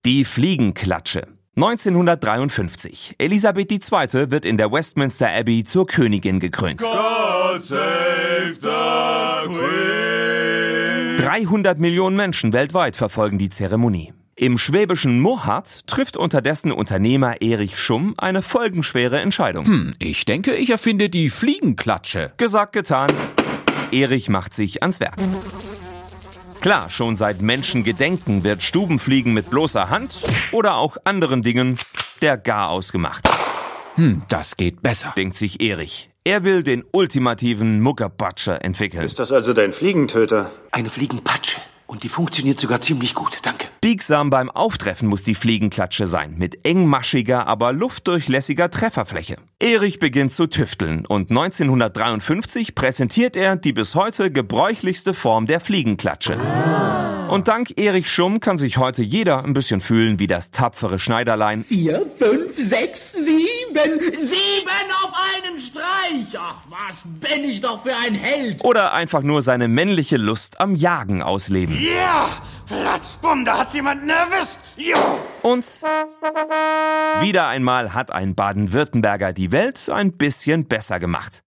Die Fliegenklatsche. 1953. Elisabeth II. Wird in der Westminster Abbey zur Königin gekrönt. God save the Queen. 300 Millionen Menschen weltweit verfolgen die Zeremonie. Im schwäbischen Murrhardt trifft unterdessen Unternehmer Erich Schumm eine folgenschwere Entscheidung. Ich denke, ich erfinde die Fliegenklatsche. Gesagt, getan. Erich macht sich ans Werk. Klar, schon seit Menschengedenken wird Stubenfliegen mit bloßer Hand oder auch anderen Dingen der Garaus gemacht. Das geht besser. Denkt sich Erich. Er will den ultimativen Muckerpatscher entwickeln. Ist das also dein Fliegentöter? Eine Fliegenpatsche. Und die funktioniert sogar ziemlich gut, danke. Biegsam beim Auftreffen muss die Fliegenklatsche sein, mit engmaschiger, aber luftdurchlässiger Trefferfläche. Erich beginnt zu tüfteln und 1953 präsentiert er die bis heute gebräuchlichste Form der Fliegenklatsche. Und dank Erich Schumm kann sich heute jeder ein bisschen fühlen wie das tapfere Schneiderlein. 4, 5, 6, 7. 7 auf einen Streich. Ach, was bin ich doch für ein Held. Oder einfach nur seine männliche Lust am Jagen ausleben. Ja, Platzbumm, da hat's jemanden erwischt. Jo. Und wieder einmal hat ein Baden-Württemberger die Welt ein bisschen besser gemacht.